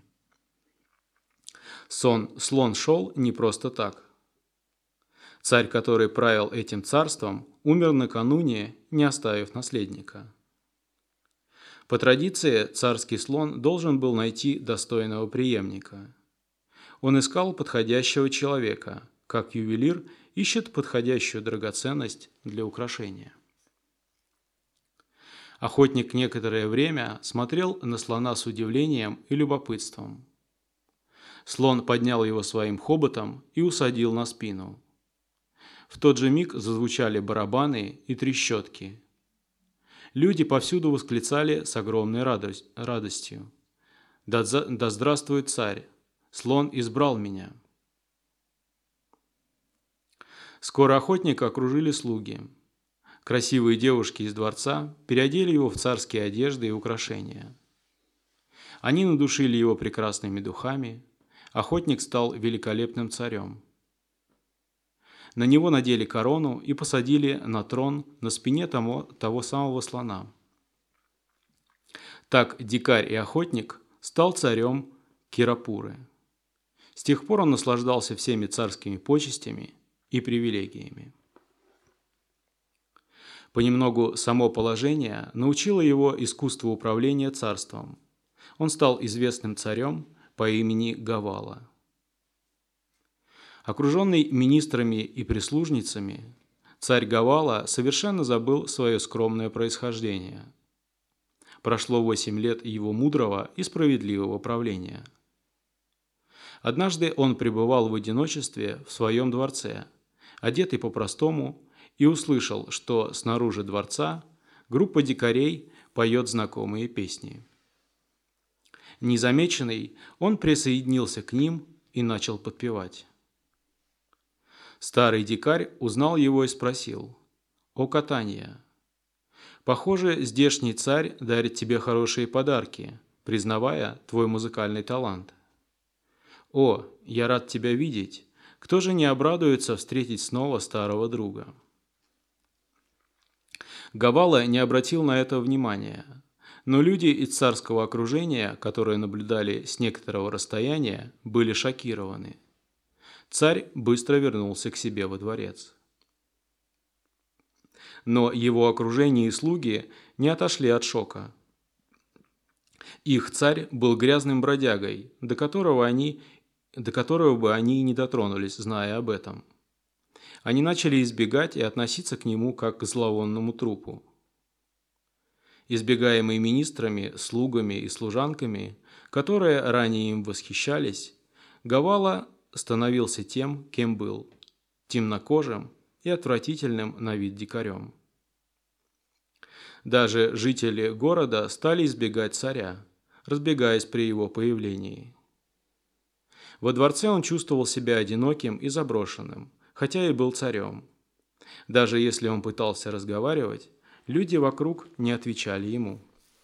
Слон шел не просто так. Царь, который правил этим царством, умер накануне, не оставив наследника. По традиции, царский слон должен был найти достойного преемника. Он искал подходящего человека, как ювелир ищет подходящую драгоценность для украшения. Охотник некоторое время смотрел на слона с удивлением и любопытством. Слон поднял его своим хоботом и усадил на спину. В тот же миг зазвучали барабаны и трещотки. Люди повсюду восклицали с огромной радостью: «Да здравствует царь! Слон избрал меня!» Скоро охотника окружили слуги. Красивые девушки из дворца переодели его в царские одежды и украшения. Они надушили его прекрасными духами. Охотник стал великолепным царем. На него надели корону и посадили на трон на спине того самого слона. Так дикарь и охотник стал царем Кирапуры. С тех пор он наслаждался всеми царскими почестями и привилегиями. Понемногу само положение научило его искусству управления царством. Он стал известным царем по имени Гавала. Окруженный министрами и прислужницами, царь Гавала совершенно забыл свое скромное происхождение. Прошло 8 лет его мудрого и справедливого правления. Однажды он пребывал в одиночестве в своем дворце, одетый по-простому, и услышал, что снаружи дворца группа дикарей поет знакомые песни. Незамеченный, он присоединился к ним и начал подпевать. Старый дикарь узнал его и спросил: «О, Катания, похоже, здешний царь дарит тебе хорошие подарки, признавая твой музыкальный талант. О, я рад тебя видеть, кто же не обрадуется встретить снова старого друга?» Гавала не обратил на это внимания, но люди из царского окружения, которые наблюдали с некоторого расстояния, были шокированы. Царь быстро вернулся к себе во дворец. Но его окружение и слуги не отошли от шока. Их царь был грязным бродягой, до которого бы они и не дотронулись, зная об этом. Они начали избегать и относиться к нему как к зловонному трупу. Избегаемый министрами, слугами и служанками, которые ранее им восхищались, Гавала становился тем, кем был – темнокожим и отвратительным на вид дикарем. Даже жители города стали избегать царя, разбегаясь при его появлении. Во дворце он чувствовал себя одиноким и заброшенным, хотя и был царем. Даже если он пытался разговаривать, люди вокруг не отвечали ему.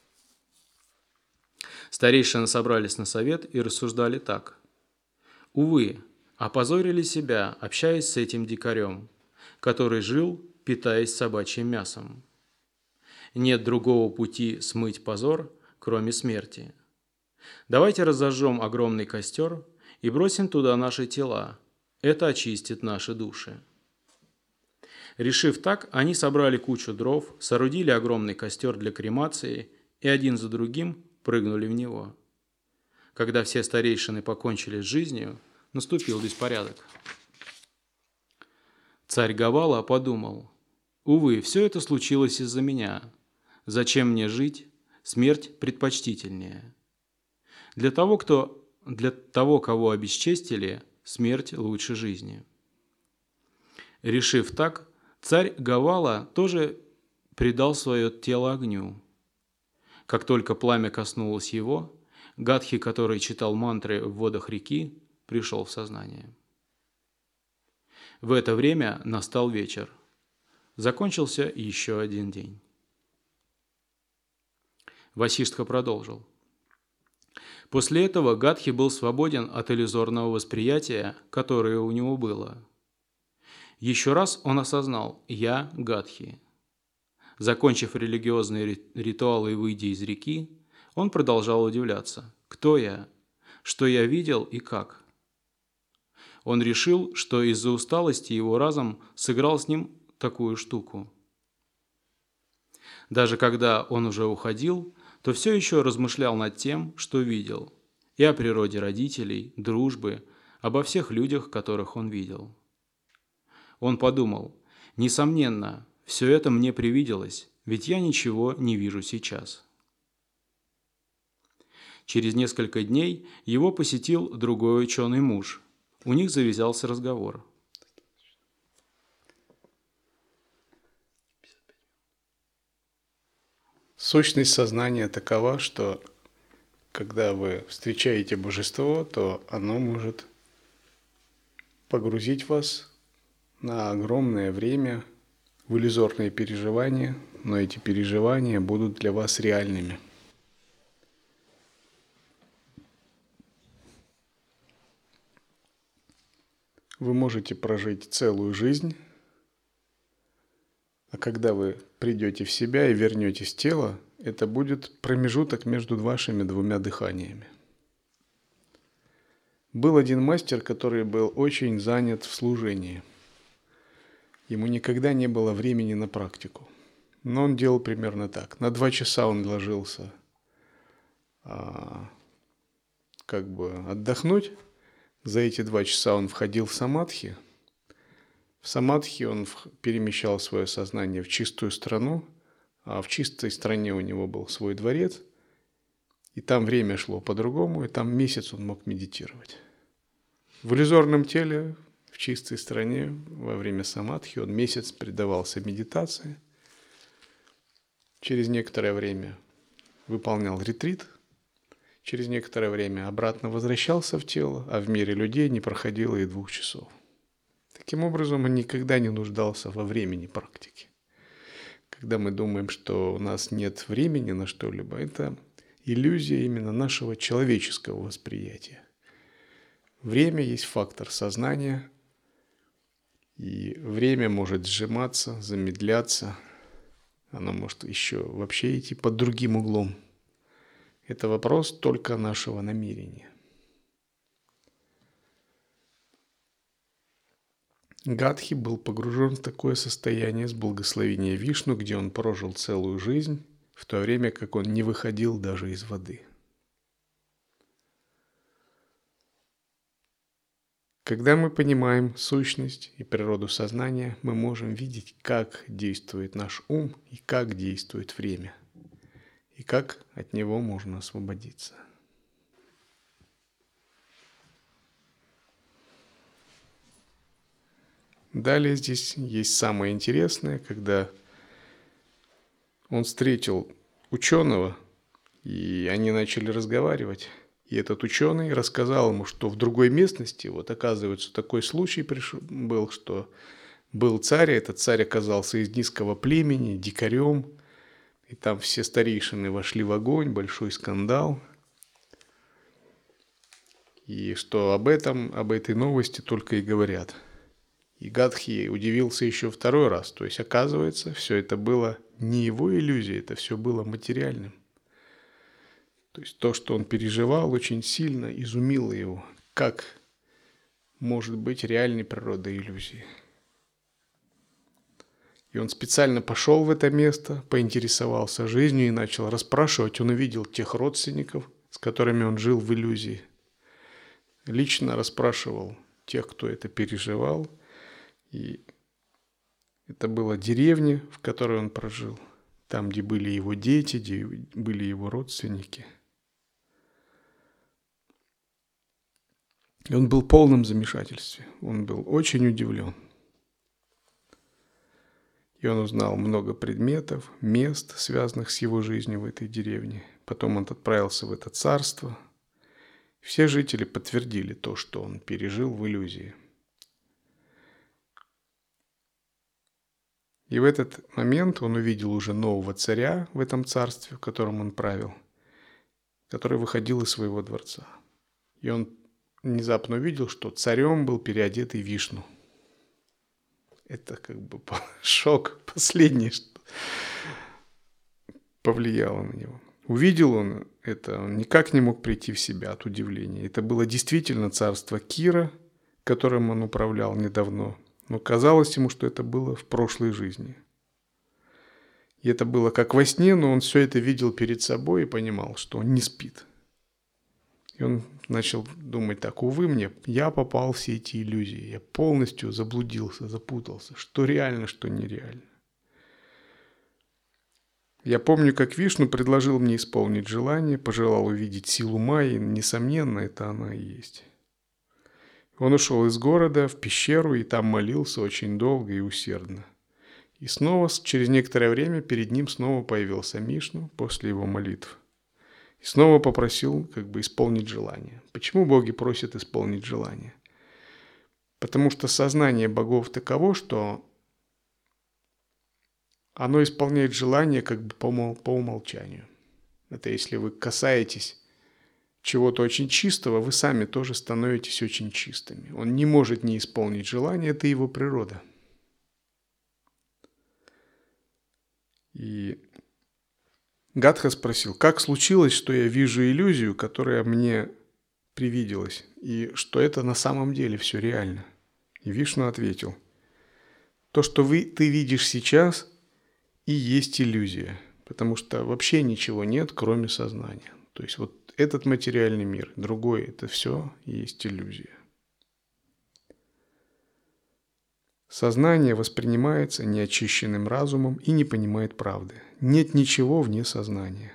Старейшины собрались на совет и рассуждали так: «Увы, опозорили себя, общаясь с этим дикарем, который жил, питаясь собачьим мясом. Нет другого пути смыть позор, кроме смерти. Давайте разожжем огромный костер и бросим туда наши тела. Это очистит наши души». Решив так, они собрали кучу дров, соорудили огромный костер для кремации и один за другим прыгнули в него. Когда все старейшины покончили с жизнью, наступил беспорядок. Царь Гавала подумал: «Увы, все это случилось из-за меня. Зачем мне жить? Смерть предпочтительнее. Для того, кого обесчестили, смерть лучше жизни». Решив так, царь Гавала тоже предал свое тело огню. Как только пламя коснулось его, Гадхи, который читал мантры в водах реки, пришел в сознание. В это время настал вечер. Закончился еще один день. Васиштха продолжил. После этого Гадхи был свободен от иллюзорного восприятия, которое у него было. Еще раз он осознал: «Я Гадхи». Закончив религиозные ритуалы и выйдя из реки, он продолжал удивляться: кто я, что я видел и как. Он решил, что из-за усталости его разум сыграл с ним такую штуку. Даже когда он уже уходил, то все еще размышлял над тем, что видел, и о природе родителей, дружбы, обо всех людях, которых он видел. Он подумал: несомненно, все это мне привиделось, ведь я ничего не вижу сейчас. Через несколько дней его посетил другой ученый муж. У них завязался разговор. Сущность сознания такова, что когда вы встречаете божество, то оно может погрузить вас на огромное время в иллюзорные переживания, но эти переживания будут для вас реальными. Вы можете прожить целую жизнь, а когда вы придете в себя и вернетесь в тело, это будет промежуток между вашими двумя дыханиями. Был один мастер, который был очень занят в служении. Ему никогда не было времени на практику. Но он делал примерно так. На 2 часа он ложился отдохнуть. За эти 2 часа он входил в самадхи. В самадхи он перемещал свое сознание в чистую страну, а в чистой стране у него был свой дворец, и там время шло по-другому, и там месяц он мог медитировать. В иллюзорном теле, в чистой стране, во время самадхи он месяц предавался медитации, через некоторое время выполнял ретрит, через некоторое время обратно возвращался в тело, а в мире людей не проходило и 2 часов. Таким образом, он никогда не нуждался во времени практики. Когда мы думаем, что у нас нет времени на что-либо, это иллюзия именно нашего человеческого восприятия. Время есть фактор сознания, и время может сжиматься, замедляться, оно может еще вообще идти под другим углом. Это вопрос только нашего намерения. Гадхи был погружен в такое состояние с благословения Вишну, где он прожил целую жизнь, в то время как он не выходил даже из воды. Когда мы понимаем сущность и природу сознания, мы можем видеть, как действует наш ум и как действует время, и как от него можно освободиться. Далее здесь есть самое интересное, когда он встретил ученого, и они начали разговаривать. И этот ученый рассказал ему, что в другой местности, вот оказывается, такой случай был, что был царь, и этот царь оказался из низкого племени, дикарем, и там все старейшины вошли в огонь, большой скандал. И что об этой новости только и говорят. И Гадхи удивился еще 2 раз. То есть, оказывается, все это было не его иллюзией, это все было материальным. То есть, то, что он переживал, очень сильно изумило его. Как может быть реальной природой иллюзии? И он специально пошел в это место, поинтересовался жизнью и начал расспрашивать. Он увидел тех родственников, с которыми он жил в иллюзии. Лично расспрашивал тех, кто это переживал. И это была деревня, в которой он прожил, там, где были его дети, где были его родственники. И он был в полном замешательстве, он был очень удивлен. И он узнал много предметов, мест, связанных с его жизнью в этой деревне. Потом он отправился в это царство. Все жители подтвердили то, что он пережил в иллюзии. И в этот момент он увидел уже нового царя в этом царстве, в котором он правил, который выходил из своего дворца. И он внезапно увидел, что царем был переодетый Вишну. Это как бы шок последний. повлияло на него. Увидел он это, он никак не мог прийти в себя от удивления. Это было действительно царство Кира, которым он управлял недавно, но казалось ему, что это было в прошлой жизни. И это было как во сне, но он все это видел перед собой и понимал, что он не спит. И он начал думать так: увы мне, я попал в все эти иллюзии, я полностью заблудился, запутался, что реально, что нереально. Я помню, как Вишну предложил мне исполнить желание, пожелал увидеть силу Майи, несомненно, это она и есть. Он ушел из города в пещеру и там молился очень долго и усердно. И снова, через некоторое время, перед ним снова появился Вишну после его молитв. И снова попросил исполнить желание. Почему боги просят исполнить желание? Потому что сознание богов таково, что оно исполняет желание по умолчанию. Это если вы касаетесь чего-то очень чистого, вы сами тоже становитесь очень чистыми. Он не может не исполнить желание, это его природа. И Гадха спросил: как случилось, что я вижу иллюзию, которая мне привиделась, и что это на самом деле все реально? И Вишну ответил: то, что ты видишь сейчас, и есть иллюзия, потому что вообще ничего нет, кроме сознания. То есть вот этот материальный мир, другой, это все есть иллюзия. Сознание воспринимается неочищенным разумом и не понимает правды. Нет ничего вне сознания.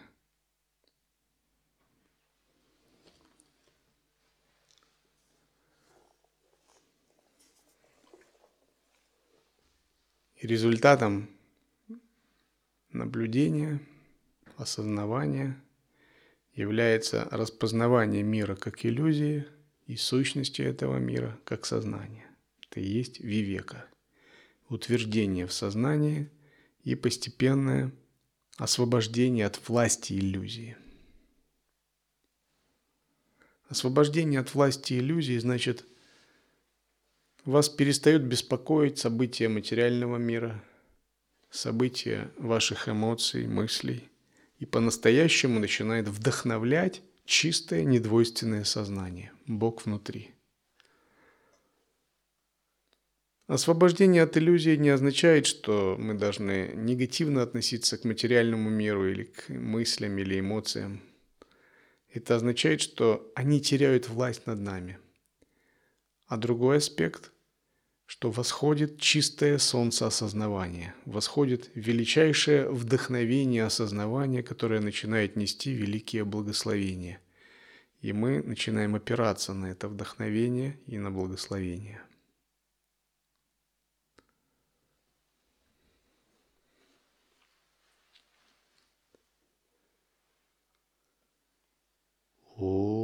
И результатом наблюдения, осознавания является распознавание мира как иллюзии и сущности этого мира как сознания. Это и есть вивека, утверждение в сознании и постепенное освобождение от власти иллюзии. Освобождение от власти иллюзии значит, вас перестают беспокоить события материального мира, события ваших эмоций, мыслей, и по-настоящему начинает вдохновлять чистое, недвойственное сознание, Бог внутри. Освобождение от иллюзий не означает, что мы должны негативно относиться к материальному миру или к мыслям или эмоциям. Это означает, что они теряют власть над нами. А другой аспект, что восходит чистое солнце осознавания, восходит величайшее вдохновение осознавания, которое начинает нести великие благословения. И мы начинаем опираться на это вдохновение и на благословение. О